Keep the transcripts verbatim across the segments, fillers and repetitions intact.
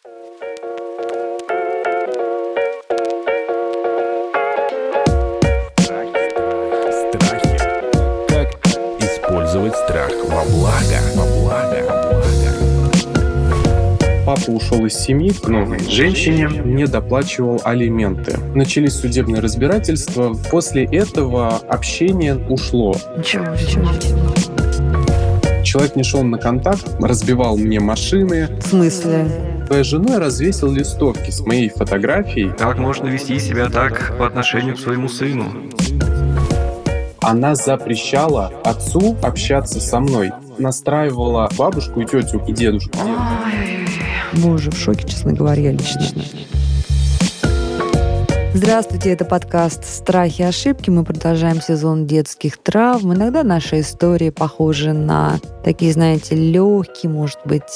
Страхи. Как использовать страх во благо? Во благо. Во благо. Папа ушел из семьи к новой женщине, не доплачивал алименты. Начались судебные разбирательства. После этого общение ушло. Ничего, ничего. Человек не шел на контакт, разбивал мне машины. В смысле? Своей женой развесил листовки с моей фотографией. Как можно вести себя так по отношению к своему сыну? Она запрещала отцу общаться со мной. Настраивала бабушку и тетю, и дедушку. Мы уже в шоке, честно говоря, лично. Здравствуйте, это подкаст «Страхи и ошибки». Мы продолжаем сезон детских травм. Иногда наши истории похожи на такие, знаете, легкие, может быть,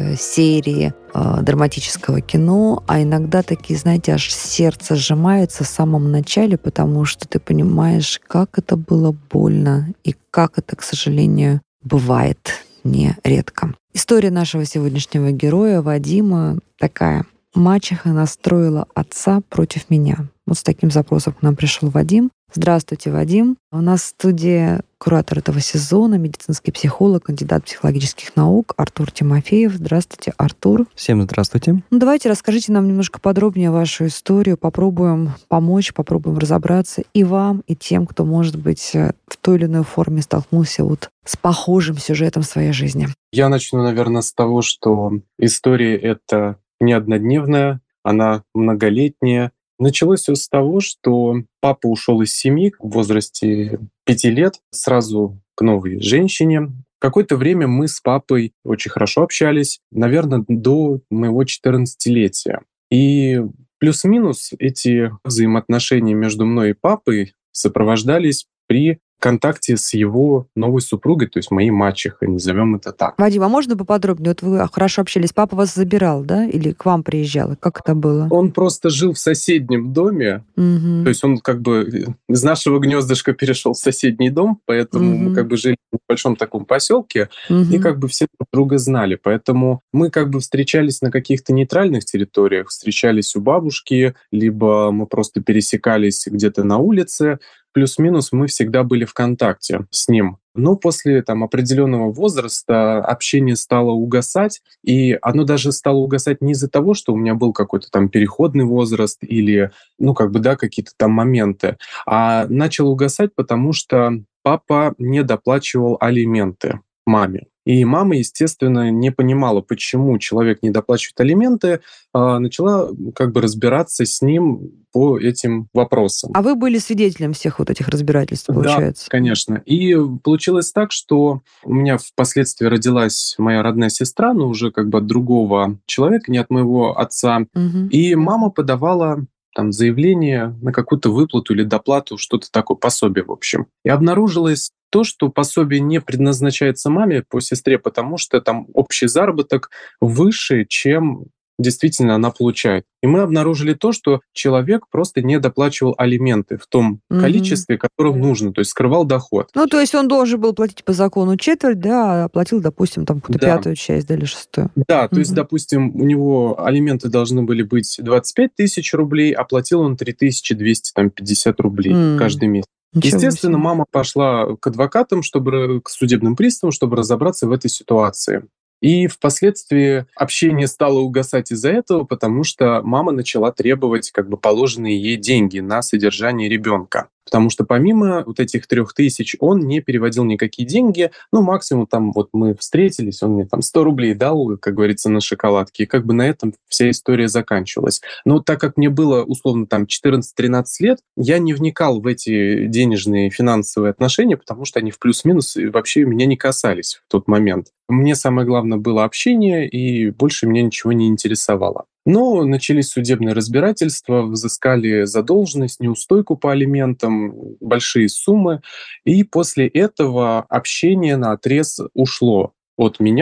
серии э, драматического кино, а иногда такие, знаете, аж сердце сжимается в самом начале, потому что ты понимаешь, как это было больно и как это, к сожалению, бывает нередко. История нашего сегодняшнего героя Вадима такая. Мачеха настроила отца против меня. Вот с таким запросом к нам пришел Вадим. Здравствуйте, Вадим. У нас в студии куратор этого сезона, медицинский психолог, кандидат психологических наук Артур Тимофеев. Здравствуйте, Артур. Всем здравствуйте. Ну, давайте расскажите нам немножко подробнее вашу историю. Попробуем помочь, попробуем разобраться и вам, и тем, кто, может быть, в той или иной форме столкнулся вот с похожим сюжетом в своей жизни. Я начну, наверное, с того, что история эта не однодневная, она многолетняя. Началось все с того, что папа ушел из семьи в возрасте пяти лет сразу к новой женщине. Какое-то время мы с папой очень хорошо общались, наверное, до моего четырнадцатилетия. И плюс-минус эти взаимоотношения между мной и папой сопровождались при контакте с его новой супругой, то есть моей мачехой, назовем это так. Вадим, а можно поподробнее? Вот вы хорошо общались, папа вас забирал, да? Или к вам приезжал? Как это было? Он просто жил в соседнем доме, Угу. то есть он как бы из нашего гнездышка перешел в соседний дом, поэтому Мгм. мы как бы жили в большом таком поселке, Угу. и как бы все друг друга знали. Поэтому мы как бы встречались на каких-то нейтральных территориях, встречались у бабушки, либо мы просто пересекались где-то на улице. Плюс-минус мы всегда были в контакте с ним. Но после там, определенного возраста общение стало угасать, и оно даже стало угасать не из-за того, что у меня был какой-то там переходный возраст или, ну, как бы, да, какие-то там моменты, а начало угасать, потому что папа не доплачивал алименты маме. И мама, естественно, не понимала, почему человек не доплачивает алименты, а начала как бы разбираться с ним по этим вопросам. А вы были свидетелем всех вот этих разбирательств, получается? Да, конечно. И получилось так, что у меня впоследствии родилась моя родная сестра, но уже как бы от другого человека, не от моего отца. Мгм. И мама подавала там заявление на какую-то выплату или доплату, что-то такое, пособие, в общем. И обнаружилось то, что пособие не предназначается маме по сестре, потому что там общий заработок выше, чем действительно она получает. И мы обнаружили то, что человек просто не доплачивал алименты в том Мгм. количестве, которым нужно, то есть скрывал доход. Ну, то есть он должен был платить по закону четверть, да, а платил, допустим, там какую-то Да. пятую часть, да, или шестую. Да, то есть, Мгм. допустим, у него алименты должны были быть двадцать пять тысяч рублей, а платил он три тысячи двести пятьдесят рублей М. каждый месяц. Ничего Естественно, себе. мама пошла к адвокатам, чтобы к судебным приставам, чтобы разобраться в этой ситуации. И впоследствии общение стало угасать из-за этого, потому что мама начала требовать как бы положенные ей деньги на содержание ребенка. Потому что помимо вот этих трех тысяч он не переводил никакие деньги. Ну, максимум там вот мы встретились, он мне там сто рублей дал, как говорится, на шоколадки. И как бы на этом вся история заканчивалась. Но так как мне было условно там четырнадцать-тринадцать лет, я не вникал в эти денежные финансовые отношения, потому что они в плюс-минус вообще меня не касались в тот момент. Мне самое главное было общение, и больше меня ничего не интересовало. Но начались судебные разбирательства, взыскали задолженность, неустойку по алиментам, большие суммы. И после этого общение наотрез ушло от меня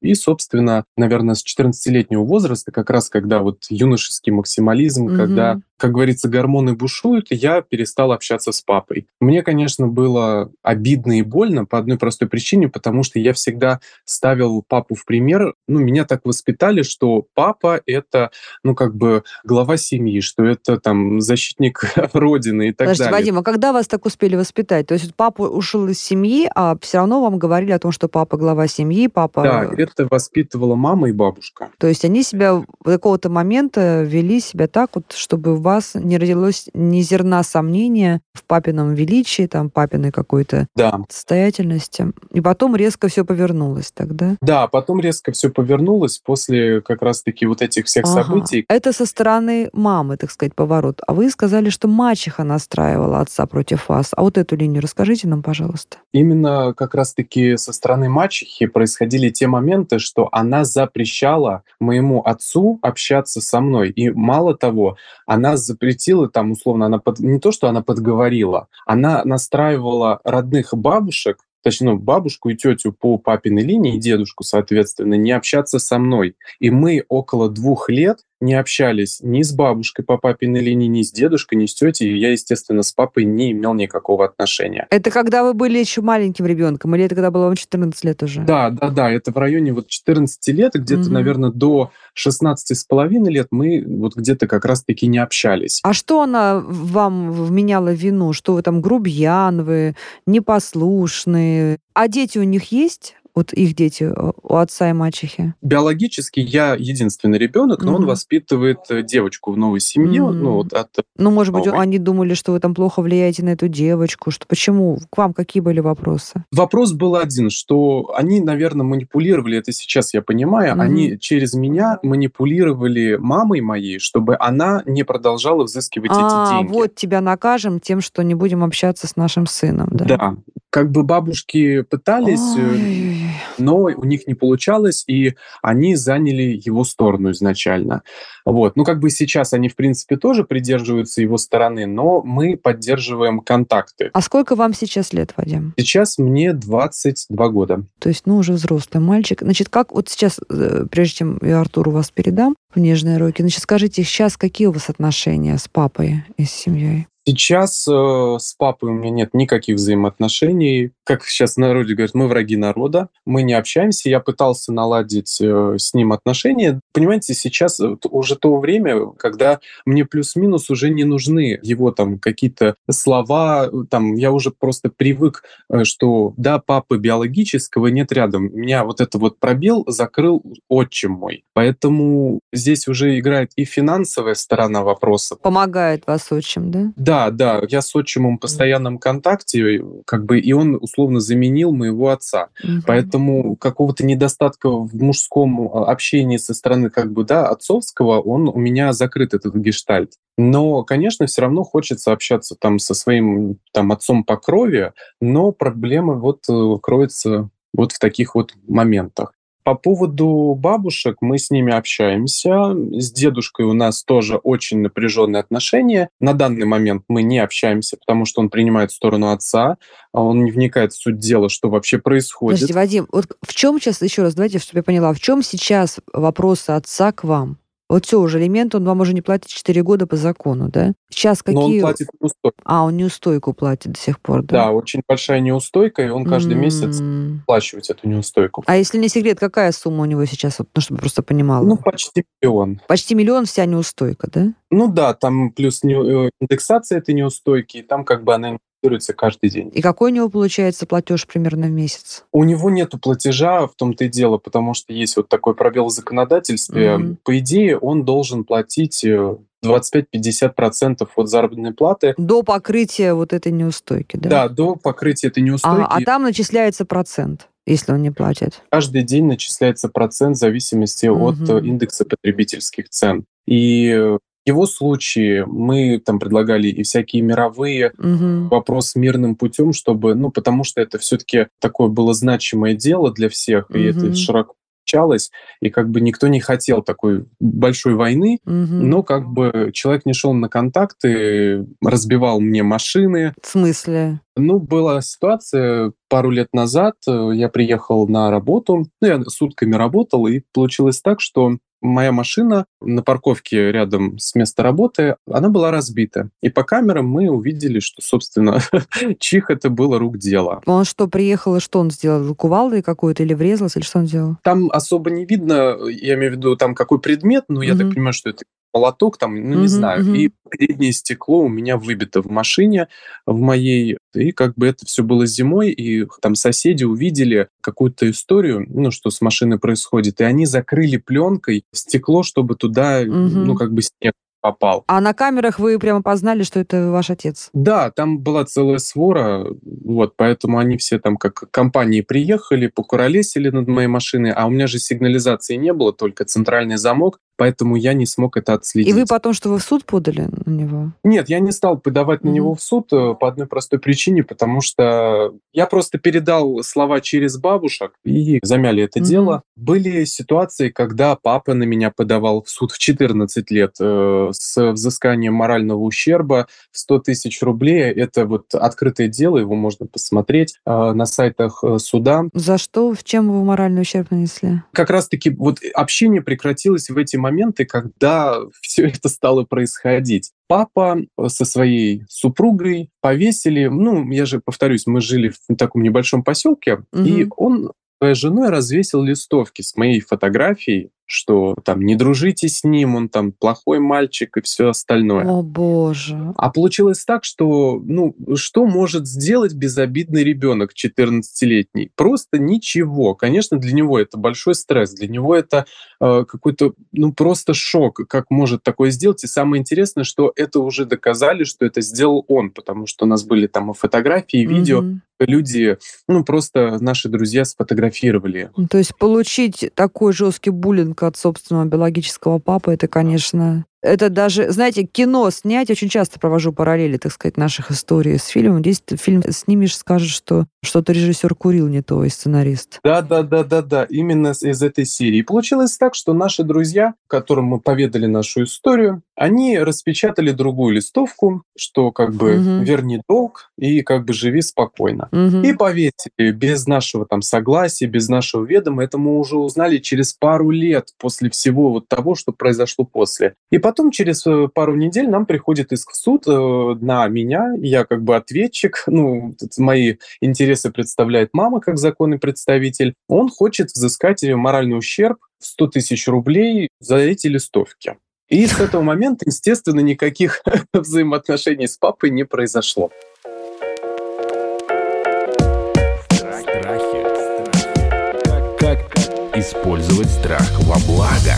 И, собственно, наверное, с четырнадцатилетнего возраста, как раз когда вот юношеский максимализм, Мгм. когда, как говорится, гормоны бушуют, я перестал общаться с папой. Мне, конечно, было обидно и больно по одной простой причине, потому что я всегда ставил папу в пример. Ну, меня так воспитали, что папа — это, ну, как бы глава семьи, что это там защитник Родины и так Подождите, далее. Вадим, а когда вас так успели воспитать? То есть вот папа ушел из семьи, а все равно вам говорили о том, что папа глава семьи, Да, папа... это воспитывала мама и бабушка. То есть они себя в какого-то момента вели себя так, вот, чтобы у вас не родилось ни зерна сомнения в папином величии, там, папиной какой-то Да. состоятельности. И потом резко все повернулось тогда. Да, потом резко все повернулось после как раз-таки вот этих всех Ага. событий. Это со стороны мамы, так сказать, поворот. А вы сказали, что мачеха настраивала отца против вас. А вот эту линию расскажите нам, пожалуйста. Именно как раз-таки со стороны мачехи происходили те моменты, что она запрещала моему отцу общаться со мной. И мало того, она запретила, там, условно, она под... не то, что она подговорила, она настраивала родных бабушек, точнее, ну, бабушку и тетю по папиной линии, и дедушку, соответственно, не общаться со мной. И мы около двух лет не общались ни с бабушкой по папиной линии, ни с дедушкой, ни с тетей. И я, естественно, с папой не имел никакого отношения. Это когда вы были еще маленьким ребенком, или это когда было вам четырнадцать лет уже? Да, да, да, это в районе вот четырнадцати лет, и где-то, Мгм. наверное, до шестнадцати с половиной лет мы вот где-то как раз-таки не общались. А что она вам вменяла в вину? Что вы там грубиян, вы непослушные? А дети у них есть? Вот их дети у отца и мачехи? Биологически я единственный ребенок, но он Мгм. воспитывает э, девочку в новой семье. Мгм. Ну, вот от Ну, может быть, новой. они думали, что вы там плохо влияете на эту девочку. Что, почему? К вам какие были вопросы? Вопрос был один, что они, наверное, манипулировали, это сейчас я понимаю, Мгм. они через меня манипулировали мамой моей, чтобы она не продолжала взыскивать эти А, деньги. вот тебя накажем тем, что не будем общаться с нашим сыном, да? Да, как бы бабушки пытались, э, Ой-ой-ой. но у них не получалось, и они заняли его сторону изначально. Вот. Ну, как бы сейчас они, в принципе, тоже придерживаются его стороны, но мы поддерживаем контакты. А сколько вам сейчас лет, Вадим? Сейчас мне двадцать два года. То есть, ну, уже взрослый мальчик. Значит, как вот сейчас, э, прежде чем я Артуру вас передам в нежные руки, значит, скажите, сейчас какие у вас отношения с папой и с семьей? Сейчас э, с папой у меня нет никаких взаимоотношений. Как сейчас в народе говорят, мы враги народа, мы не общаемся. Я пытался наладить э, с ним отношения. Понимаете, сейчас вот уже то время, когда мне плюс-минус уже не нужны его там какие-то слова. Там, я уже просто привык, э, что да, папы биологического нет рядом. Меня вот это вот пробел закрыл отчим мой. Поэтому здесь уже играет и финансовая сторона вопроса. Помогает вас отчим, да? Да, да, я с отчимом в постоянном контакте, как бы, и он условно заменил моего отца. Мгм. Поэтому какого-то недостатка в мужском а, общении со стороны, как бы, да, отцовского, он у меня закрыт, этот гештальт. Но, конечно, все равно хочется общаться там со своим там отцом по крови, но проблема вот э, кроется вот в таких вот моментах. По поводу бабушек, мы с ними общаемся. С дедушкой у нас тоже очень напряженные отношения. На данный момент мы не общаемся, потому что он принимает сторону отца, а он не вникает в суть дела, что вообще происходит. Подождите, Вадим, вот в чем сейчас, еще раз, давайте, чтобы я поняла, в чем сейчас вопросы отца к вам? Вот все, уже алименты он вам уже не платит четыре года по закону, да? Сейчас Но он какие... платит неустойку. А, он неустойку платит до сих пор, да? Да, очень большая неустойка, и он каждый месяц М. оплачивает эту неустойку. А если не секрет, какая сумма у него сейчас, вот, ну, чтобы просто понимала? Ну, почти миллион. Почти миллион вся неустойка, да? Ну да, там плюс не- э, индексация этой неустойки, и там как бы она индексируется каждый день. И какой у него получается платеж примерно в месяц? У него нету платежа, в том-то и дело, потому что есть вот такой пробел в законодательстве. Мгм. По идее, он должен платить э, двадцать пять-пятьдесят процентов от заработной платы, До покрытия вот этой неустойки, да? да, до покрытия этой неустойки. А, а там начисляется процент, если он не платит. Каждый день начисляется процент в зависимости от э, Мгм. индекса потребительских цен. И э, в его случае мы там предлагали и всякие мировые Мгм. вопрос мирным путем, чтобы, ну, потому что это все-таки такое было значимое дело для всех, и это Мгм. широко случалось, и как бы никто не хотел такой большой войны, Угу. но как бы человек не шел на контакты, разбивал мне машины. В смысле? Ну, была ситуация пару лет назад, э, я приехал на работу, ну, я сутками работал, и получилось так, что моя машина на парковке рядом с местом работы, она была разбита. И по камерам мы увидели, что, собственно, чих это было рук дело. Он что, приехал, и что он сделал? Кувалдой какой-то или врезался, или что он делал? Там особо не видно, я имею в виду, там какой предмет, но я так Мгм. понимаю, что это молоток, там, ну, не Мгм, знаю. мгм. И переднее стекло у меня выбито в машине, в моей. И как бы это все было зимой, и там соседи увидели какую-то историю, ну, что с машиной происходит, и они закрыли пленкой стекло, чтобы туда, ну, Мгм. как бы снег попал. А на камерах вы прямо познали, что это ваш отец? Да, там была целая свора, вот, поэтому они все там как компании приехали, покуролесили над моей машиной, а у меня же сигнализации не было, только центральный замок, поэтому я не смог это И отследить. вы потом, что вы в суд подали на него? Нет, я не стал подавать на Мгм. него в суд э, по одной простой причине, потому что я просто передал слова через бабушек и замяли это Мгм. дело. Были ситуации, когда папа на меня подавал в суд в четырнадцать лет э, с взысканием морального ущерба в сто тысяч рублей. Это вот открытое дело, его можно посмотреть э, на сайтах э, суда. За что? В чем вы моральный ущерб нанесли? Как раз-таки вот общение прекратилось в эти моменты, когда все это стало происходить. Папа со своей супругой повесили, ну, я же повторюсь, мы жили в таком небольшом поселке, и Мгм. он своей женой развесил листовки с моей фотографией, что там не дружите с ним, он там плохой мальчик и все остальное. О, боже. А получилось так, что, ну, что может сделать безобидный ребенок четырнадцатилетний? Просто ничего. Конечно, для него это большой стресс, для него это э, какой-то, ну, просто шок, как может такое сделать. И самое интересное, что это уже доказали, что это сделал он, потому что у нас были там и фотографии, и видео. Мгм. Люди, ну, просто наши друзья сфотографировали. Ну, то есть получить такой жесткий буллинг от собственного биологического папы, это, конечно... Это даже, знаете, кино снять, очень часто провожу параллели, так сказать, наших историй с фильмом. Здесь ты фильм снимешь, скажешь, что что-то режиссер курил не то, и сценарист. Да, да, да, да, да, именно с- из этой серии. И получилось так, что наши друзья, которым мы поведали нашу историю, они распечатали другую листовку, что как бы Мгм. верни долг и как бы живи спокойно. И Мгм. повесили без нашего там согласия, без нашего ведома. Это мы уже узнали через пару лет после всего вот того, что произошло после. И потом через э, пару недель нам приходит иск в суд э, на меня. Я как бы ответчик. Ну, тут мои интересы представляет мама как законный представитель. Он хочет взыскать ее моральный ущерб в сто тысяч рублей за эти листовки. И с этого момента, естественно, никаких взаимоотношений с папой не произошло. Страхи. Как, как использовать страх во благо?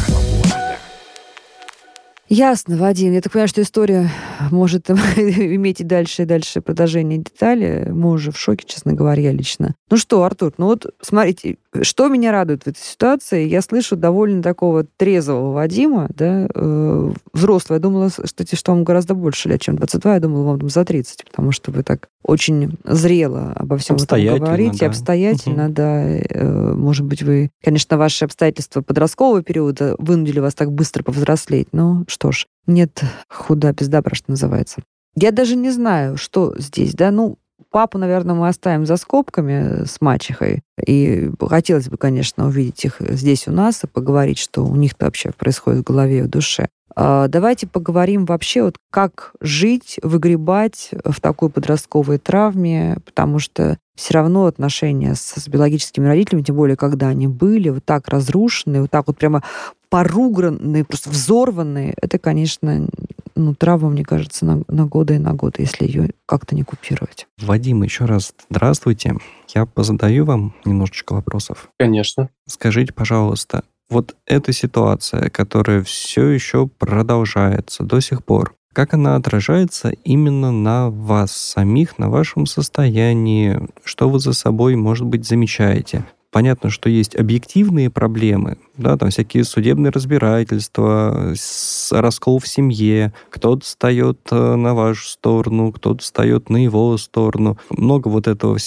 Ясно, Вадим. Я так понимаю, что история может иметь и дальше, и дальше продолжение детали. Мы уже в шоке, честно говоря, лично. Ну что, Артур, ну вот смотрите, что меня радует в этой ситуации, я слышу довольно такого трезвого Вадима, да, э, взрослого. Я думала, кстати, что вам гораздо больше лет, чем двадцать два. Я думала, вам там за тридцать, потому что вы так очень зрело обо всем этом Обстоятельно, говорите. да. Обстоятельно, Мгм. да. Э, может быть, вы, конечно, ваши обстоятельства подросткового периода вынудили вас так быстро повзрослеть, но что ж, нет худа без добра, что называется. Я даже не знаю, что здесь, да, ну, папу, наверное, мы оставим за скобками с мачехой. И хотелось бы, конечно, увидеть их здесь у нас и поговорить, что у них-то вообще происходит в голове и в душе. А, Давайте поговорим вообще, вот как жить, выгребать в такой подростковой травме, потому что все равно отношения с, с биологическими родителями, тем более, когда они были вот так разрушены, вот так вот прямо поругранные, просто взорванные, это, конечно, ну, травма, мне кажется, на, на годы и на годы, если ее как-то не купировать. Вадим, еще раз здравствуйте. Я позадаю вам немножечко вопросов. Конечно. Скажите, пожалуйста, вот эта ситуация, которая все еще продолжается до сих пор, как она отражается именно на вас самих, на вашем состоянии, что вы за собой, может быть, замечаете? Понятно, что есть объективные проблемы, да, там всякие судебные разбирательства, с- раскол в семье, кто-то встает э, на вашу сторону, кто-то встает на его сторону, много вот этого всего.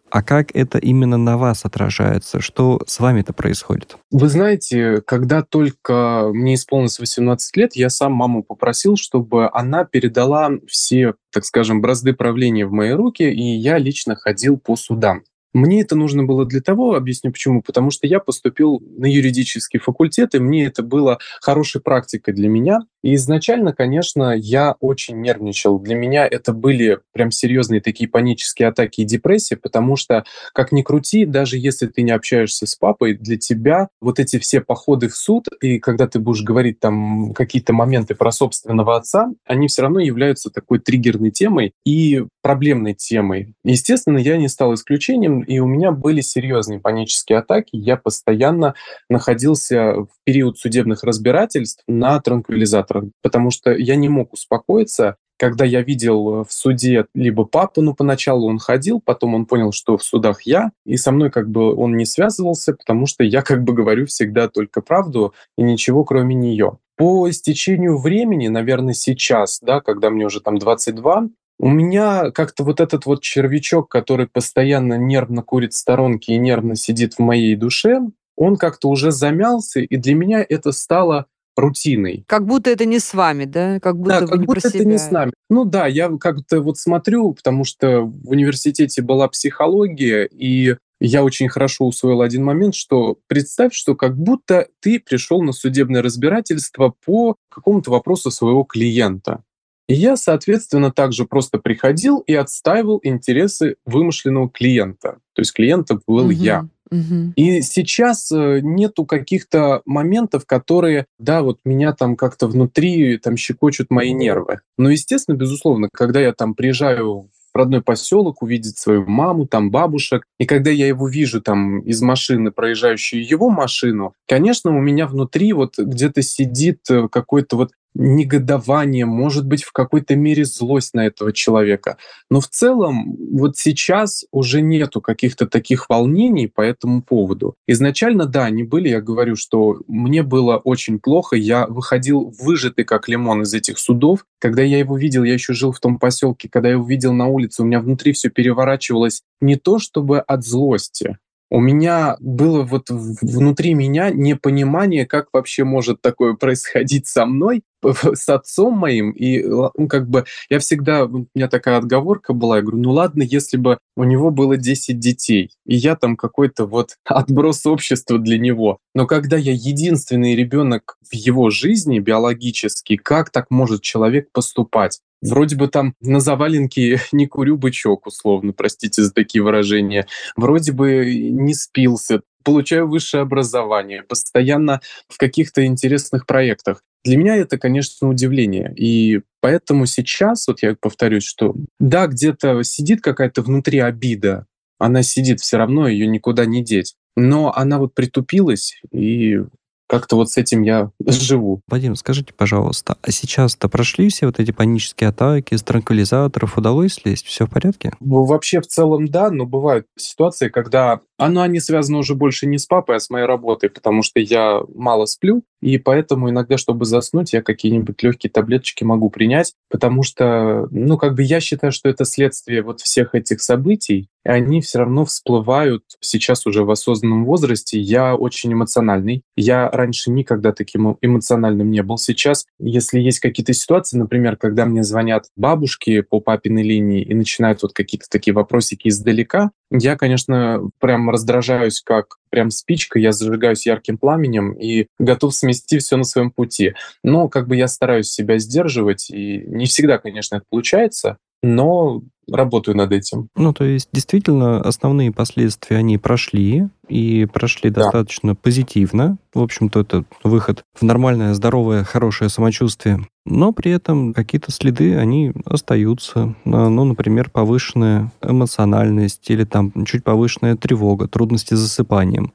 а как это именно на вас отражается? Что с вами-то происходит? Вы знаете, когда только мне исполнилось восемнадцать лет, я сам маму попросил, чтобы она передала все, так скажем, бразды правления в мои руки, и я лично ходил по судам. Мне это нужно было для того, объясню почему, потому что я поступил на юридический факультет, и мне это было хорошей практикой для меня. И изначально, конечно, я очень нервничал. Для меня это были прям серьезные такие панические атаки и депрессия, потому что, как ни крути, даже если ты не общаешься с папой, для тебя вот эти все походы в суд, и когда ты будешь говорить там какие-то моменты про собственного отца, они все равно являются такой триггерной темой и проблемной темой. Естественно, я не стал исключением, и у меня были серьезные панические атаки. Я постоянно находился в период судебных разбирательств на транквилизаторах, потому что я не мог успокоиться. Когда я видел в суде либо папу, ну, поначалу он ходил, потом он понял, что в судах я, и со мной как бы он не связывался, потому что я как бы говорю всегда только правду и ничего кроме нее. По истечению времени, наверное, сейчас, да, когда мне уже там двадцать два, у меня как-то вот этот вот червячок, который постоянно нервно курит в сторонке и нервно сидит в моей душе, он как-то уже замялся, и для меня это стало рутиной. Как будто это не с вами, да? Как будто Да, вы как не про будто это не с себя. нами. Ну да, я как-то вот смотрю, потому что в университете была психология, и я очень хорошо усвоил один момент, что представь, что как будто ты пришел на судебное разбирательство по какому-то вопросу своего клиента. И я, соответственно, также просто приходил и отстаивал интересы вымышленного клиента. То есть клиентом был я. Мгм, мгм. И сейчас э, нету каких-то моментов, которые, да, вот меня там как-то внутри там щекочут мои нервы. Но, естественно, безусловно, когда я там приезжаю в родной поселок увидеть свою маму, там бабушек, и когда я его вижу там из машины, проезжающую его машину, конечно, у меня внутри вот где-то сидит э, какой-то вот негодование, может быть, в какой-то мере злость на этого человека. Но в целом вот сейчас уже нету каких-то таких волнений по этому поводу. Изначально, да, они были, я говорю, что мне было очень плохо, я выходил выжатый как лимон из этих судов. Когда я его видел, я еще жил в том поселке, когда я его видел на улице, у меня внутри все переворачивалось не то чтобы от злости, у меня было вот в- внутри меня непонимание, как вообще может такое происходить со мной, с отцом моим. И ла- ну, как бы я всегда, у меня такая отговорка была, я говорю, ну ладно, если бы у него было десять детей, и я там какой-то вот отброс общества для него. Но когда я единственный ребенок в его жизни биологически, как так может человек поступать? Вроде бы там на заваленке не курю бычок, условно, простите за такие выражения. Вроде бы не спился, получаю высшее образование, постоянно в каких-то интересных проектах. Для меня это, конечно, удивление. И поэтому сейчас, вот я повторюсь, что да, где-то сидит какая-то внутри обида, она сидит все равно, ее никуда не деть. Но она вот притупилась, и как-то вот с этим я живу. Вадим, скажите, пожалуйста, а сейчас-то прошли все вот эти панические атаки, с транквилизаторов, удалось слезть? Все в порядке? Ну, вообще, в целом, да, но бывают ситуации, когда оно, они связаны уже больше не с папой, а с моей работой, потому что я мало сплю, и поэтому иногда, чтобы заснуть, я какие-нибудь легкие таблеточки могу принять, потому что, ну, как бы я считаю, что это следствие вот всех этих событий, и они все равно всплывают сейчас уже в осознанном возрасте. Я очень эмоциональный. Я раньше никогда таким эмоциональным не был. Сейчас, если есть какие-то ситуации, например, когда мне звонят бабушки по папиной линии и начинают вот какие-то такие вопросики издалека, я, конечно, прям раздражаюсь, как прям спичка, я зажигаюсь ярким пламенем и готов смести все на своем пути. Но как бы я стараюсь себя сдерживать, и не всегда, конечно, это получается, но работаю над этим. Ну, то есть, действительно, основные последствия, они прошли, и прошли Да. достаточно позитивно. В общем-то, это выход в нормальное, здоровое, хорошее самочувствие. Но при этом какие-то следы, они остаются. А, Ну, например, повышенная эмоциональность или там чуть повышенная тревога, трудности с засыпанием.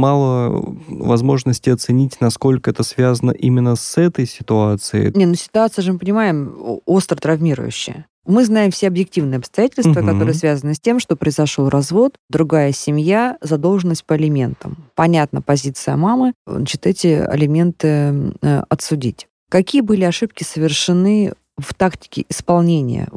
Мало возможности оценить, насколько это связано именно с этой ситуацией. Не, ну ситуация же, мы понимаем, о- остро травмирующая. Мы знаем все объективные обстоятельства, Мгм. которые связаны с тем, что произошел развод, другая семья, задолженность по алиментам. Понятна позиция мамы, значит, эти алименты э, отсудить. Какие были ошибки совершены в тактике исполнения вот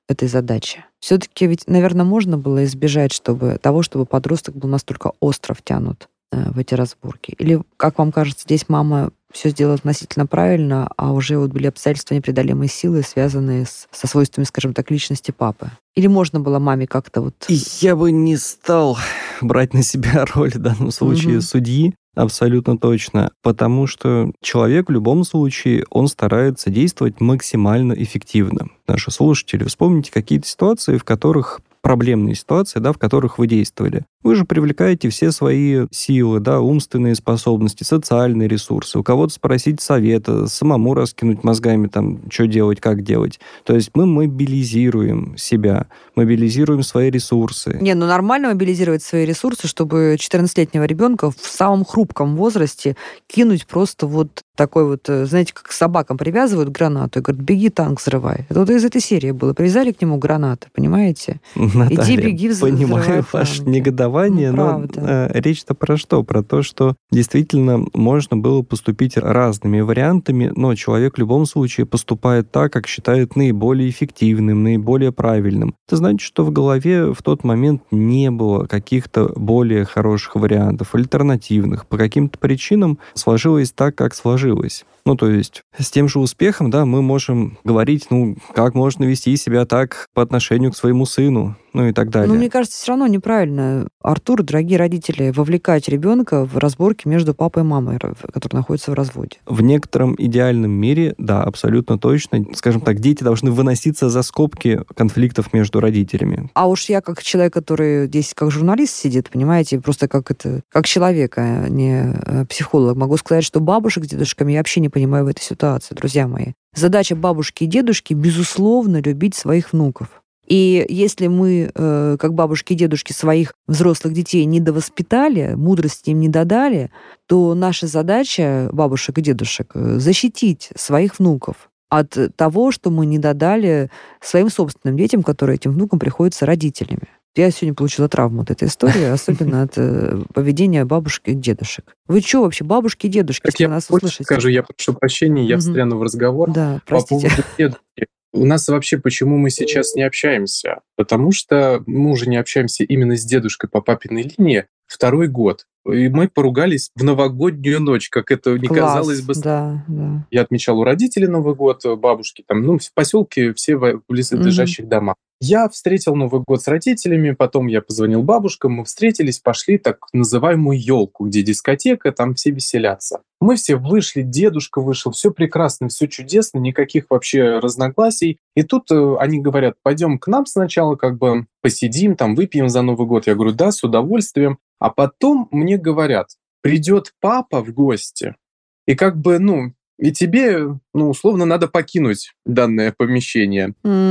этой задачи? Все-таки ведь, наверное, можно было избежать чтобы, того, чтобы подросток был настолько остро втянут э, в эти разборки. Или, как вам кажется, здесь мама все сделала относительно правильно, а уже вот были обстоятельства непреодолимой силы, связанные с, со свойствами, скажем так, личности папы? Или можно было маме как-то вот... Я бы не стал брать на себя роль в данном случае Мгм. судьи, абсолютно точно, потому что человек в любом случае, он старается действовать максимально эффективно. Наши слушатели, вспомните какие-то ситуации, в которых проблемные ситуации, да, в которых вы действовали. Вы же привлекаете все свои силы, да, умственные способности, социальные ресурсы. У кого-то спросить совета, самому раскинуть мозгами, там, что делать, как делать. То есть мы мобилизируем себя, мобилизируем свои ресурсы. Не, ну нормально мобилизировать свои ресурсы, чтобы четырнадцатилетнего ребенка в самом хрупком возрасте кинуть просто вот такой вот, э, знаете, как к собакам привязывают гранату и говорят, беги, танк взрывай. Это вот из этой серии было. Привязали к нему гранаты, понимаете? Наталья, беги, вз- понимаю взрывай ваше танки. негодование, Ну, но правда. э, речь-то про что? Про то, что действительно можно было поступить разными вариантами, но человек в любом случае поступает так, как считает наиболее эффективным, наиболее правильным. Это значит, что в голове в тот момент не было каких-то более хороших вариантов, альтернативных. По каким-то причинам сложилось так, как сложилось. Ну, то есть с тем же успехом, да, мы можем говорить, ну, как можно вести себя так по отношению к своему сыну, ну и так далее. Но мне кажется, все равно неправильно, Артур, дорогие родители, вовлекать ребенка в разборки между папой и мамой, р- которые находятся в разводе. В некотором идеальном мире, да, абсолютно точно, скажем так, дети должны выноситься за скобки конфликтов между родителями. А уж я, как человек, который здесь как журналист сидит, понимаете, просто как это, как человек, а не э, психолог, могу сказать, что бабушек с дедушками я вообще не понимаю в этой ситуации, друзья мои. Задача бабушки и дедушки, безусловно, любить своих внуков. И если мы, э, как бабушки и дедушки, своих взрослых детей не довоспитали, мудрости им не додали, то наша задача, бабушек и дедушек, э, защитить своих внуков от того, что мы не додали своим собственным детям, которые этим внукам приходятся родителями. Я сегодня получила травму от этой истории, особенно от э, поведения бабушек и дедушек. Вы что вообще, бабушки и дедушки, Как если я вы нас больше услышите? скажу, я прошу прощения, я Мгм. встряну в разговор Да, по простите. поводу дедушки. У нас вообще, почему мы сейчас не общаемся? Потому что мы уже не общаемся именно с дедушкой по папиной линии второй год. И мы поругались в новогоднюю ночь, как это не казалось Класс, бы. да, да. Я отмечал у родителей Новый год, бабушки там, ну, в поселке все в Мгм. близлежащих домах. Я встретил Новый год с родителями, потом я позвонил бабушкам, мы встретились, пошли так называемую елку, где дискотека, там все веселятся. Мы все вышли, дедушка вышел, все прекрасно, все чудесно, никаких вообще разногласий. И тут э, они говорят, пойдем к нам сначала, как бы посидим, там выпьем за Новый год. Я говорю, да, с удовольствием. А потом мне говорят, придет папа в гости, и как бы, ну, и тебе, ну, условно, надо покинуть данное помещение.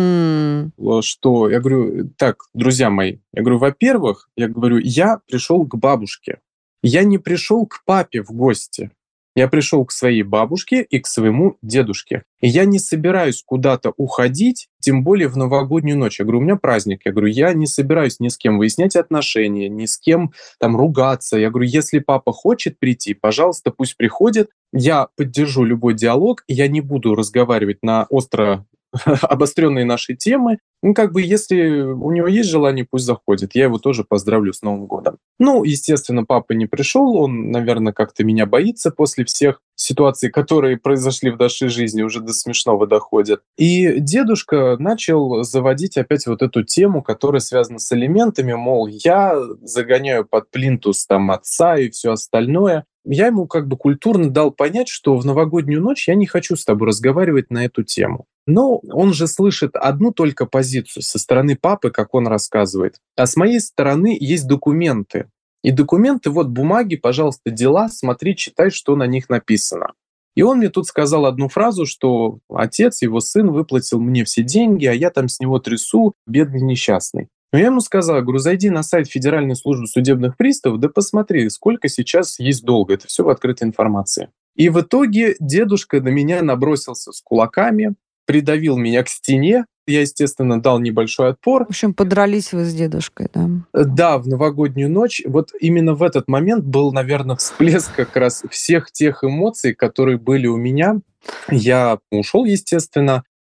М. Э, Что? Я говорю, так, друзья мои, я говорю, во-первых, я говорю, я пришел к бабушке. Я не пришел к папе в гости. Я пришел к своей бабушке и к своему дедушке. И я не собираюсь куда-то уходить, тем более в новогоднюю ночь. Я говорю, у меня праздник. Я говорю, я не собираюсь ни с кем выяснять отношения, ни с кем там ругаться. Я говорю, если папа хочет прийти, пожалуйста, пусть приходит. Я поддержу любой диалог, и я не буду разговаривать на остро обостренные наши темы. Ну, как бы, если у него есть желание, пусть заходит. Я его тоже поздравлю с Новым годом. Ну, естественно, папа не пришел. Он, наверное, как-то меня боится после всех ситуаций, которые произошли в нашей жизни, уже до смешного доходят. И дедушка начал заводить опять вот эту тему, которая связана с алиментами, мол, я загоняю под плинтус там отца и все остальное. Я ему как бы культурно дал понять, что в новогоднюю ночь я не хочу с тобой разговаривать на эту тему. Но он же слышит одну только позицию со стороны папы, как он рассказывает. А с моей стороны есть документы. И документы, вот бумаги, пожалуйста, дела, смотри, читай, что на них написано. И он мне тут сказал одну фразу, что отец, его сын выплатил мне все деньги, а я там с него трясу, бедный несчастный. Но я ему сказал, говорю, зайди на сайт Федеральной службы судебных приставов, да посмотри, сколько сейчас есть долга. Это все в открытой информации. И в итоге дедушка на меня набросился с кулаками, придавил меня к стене. Я, естественно, дал небольшой отпор. В общем, подрались вы с дедушкой, да? Да, в новогоднюю ночь. Вот именно в этот момент был, наверное, всплеск как раз всех тех эмоций, которые были у меня. Я ушел, естественно.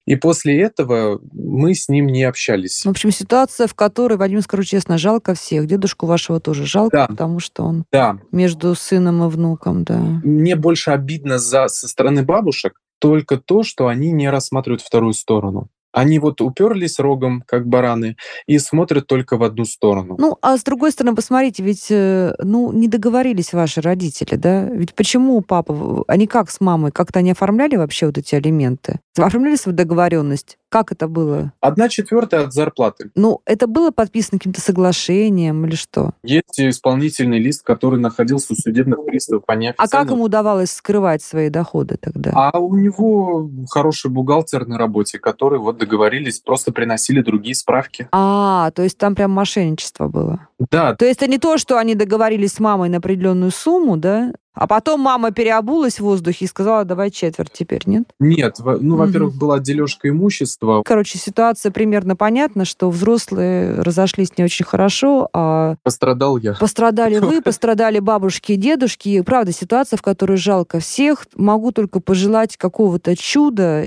И после этого мы с ним не общались. В общем, ситуация, в которой, Вадим, скажу честно, жалко всех. Дедушку вашего тоже жалко, Да. потому что он Да. между сыном и внуком, да. Мне больше обидно за, со стороны бабушек только то, что они не рассматривают вторую сторону. Они вот уперлись рогом, как бараны, и смотрят только в одну сторону. Ну, а с другой стороны, посмотрите, ведь, э, ну, не договорились ваши родители, да? Ведь почему папа... Они как с мамой? Как-то они оформляли вообще вот эти алименты? Оформляли свою договоренность? Как это было? Одна четвертая от зарплаты. Ну, это было подписано каким-то соглашением или что? Есть исполнительный лист, который находился у судебных приставов по А неофициальному. как ему удавалось скрывать свои доходы тогда? А у него хороший бухгалтер на работе, который вот договорились, просто приносили другие справки. А, то есть там прям мошенничество было. Да, То есть это не то, что они договорились с мамой на определенную сумму, да? А потом мама переобулась в воздухе и сказала, давай четверть теперь, нет? нет, во- ну, Мгм. во-первых, была дележка имущества, Короче, ситуация примерно понятна, что взрослые разошлись не очень хорошо, а пострадал я. пострадали вы, пострадали бабушки и дедушки. И, правда, ситуация, в которой жалко всех. Могу только пожелать какого-то чуда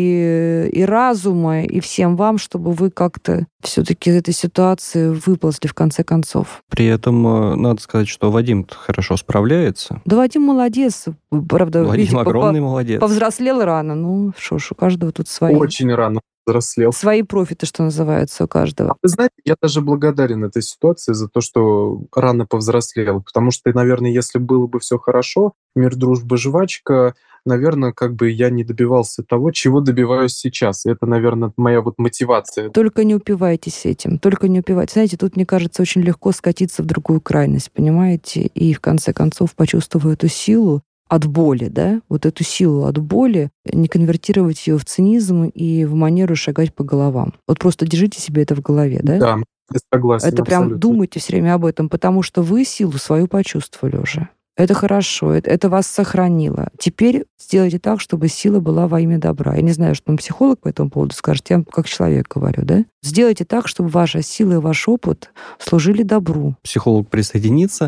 и, и разума, и всем вам, чтобы вы как-то все-таки из этой ситуации выползли в конце концов. При этом э, надо сказать, что Вадим хорошо справляется. Да, Вадим молодец. Правда, Вадим видите, по- огромный по- молодец. повзрослел рано. Ну, что ж, у каждого тут свои, Очень рано взрослел. свои профиты, что называется, у каждого. Вы знаете, я даже благодарен этой ситуации за то, что рано повзрослел, потому что, наверное, если было бы все хорошо, мир, дружба, жвачка, наверное, как бы я не добивался того, чего добиваюсь сейчас. И это, наверное, моя вот мотивация. Только не упивайтесь этим, только не упивайтесь. Знаете, тут, мне кажется, очень легко скатиться в другую крайность, понимаете? И в конце концов, почувствовав эту силу от боли, да, вот эту силу от боли, не конвертировать ее в цинизм и в манеру шагать по головам. Вот просто держите себе это в голове, да? Да, я согласен. Это прям абсолютно. думайте все время об этом, потому что вы силу свою почувствовали уже. Это хорошо, это, это вас сохранило. Теперь сделайте так, чтобы сила была во имя добра. Я не знаю, что вам психолог по этому поводу скажет, я вам как человек говорю, да? Сделайте так, чтобы ваша сила и ваш опыт служили добру. Психолог присоединится.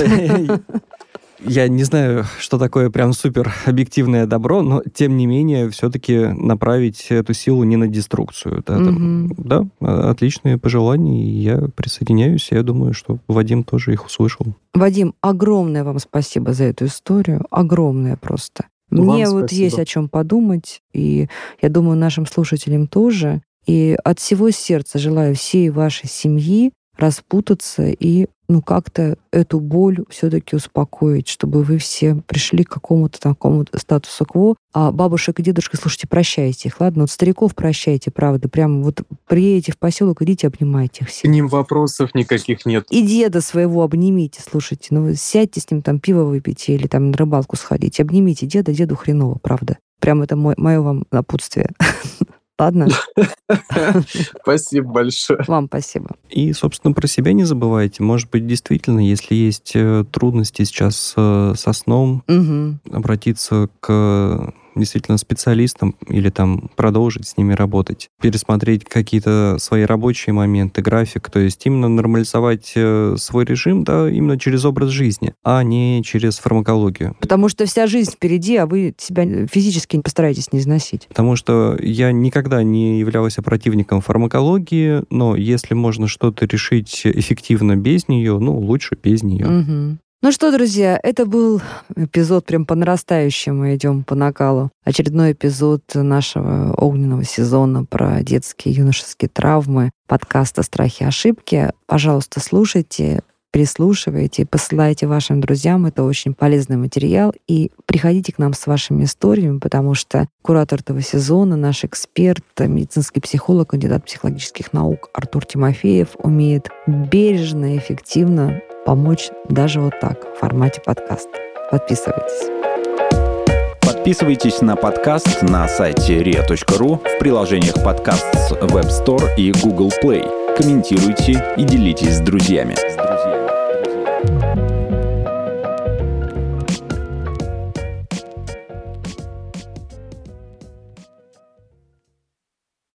Но Я не знаю, что такое прям супер объективное добро, но тем не менее все-таки направить эту силу не на деструкцию. Да, там, Мгм. да, отличные пожелания, и я присоединяюсь. Я думаю, что Вадим тоже их услышал. Вадим, огромное вам спасибо за эту историю. Огромное просто. Вам Мне вот спасибо. есть о чем подумать, и я думаю, нашим слушателям тоже. И от всего сердца желаю всей вашей семьи распутаться и ну как-то эту боль все-таки успокоить, чтобы вы все пришли к какому-то такому статусу кво. А бабушек и дедушек, слушайте, прощайте их, ладно? Вот стариков прощайте, правда. Прямо вот приедете в поселок, идите обнимайте их К всех. ним вопросов никаких нет. И деда своего обнимите, слушайте. Ну, вы сядьте с ним, там, пиво выпейте или там на рыбалку сходите. Обнимите деда, деду хреново, правда. Прям это мое вам напутствие. Ладно? Спасибо большое. Вам спасибо. И, собственно, про себя не забывайте. Может быть, действительно, если есть э, трудности сейчас э, со сном, Мгм. обратиться к действительно специалистам или там продолжить с ними работать, пересмотреть какие-то свои рабочие моменты, график, то есть именно нормализовать э, свой режим, да, именно через образ жизни, а не через фармакологию. Потому что вся жизнь впереди, а вы себя физически постараетесь не износить. Потому что я никогда не являлся противником фармакологии, но если можно что-то решить эффективно без нее, ну, лучше без нее. Мгм. Ну что, друзья, это был эпизод прям по нарастающей, мы идем по накалу. Очередной эпизод нашего огненного сезона про детские и юношеские травмы, подкаста «Страхи и ошибки». Пожалуйста, слушайте, прислушивайте, посылайте вашим друзьям. Это очень полезный материал. И приходите к нам с вашими историями, потому что куратор этого сезона, наш эксперт, медицинский психолог, кандидат психологических наук Артур Тимофеев умеет бережно и эффективно помочь даже вот так, в формате подкаста. Подписывайтесь. Подписывайтесь на подкаст на сайте риа точка ру, в приложениях подкаст с Web Store и Google Play. Комментируйте и делитесь с друзьями.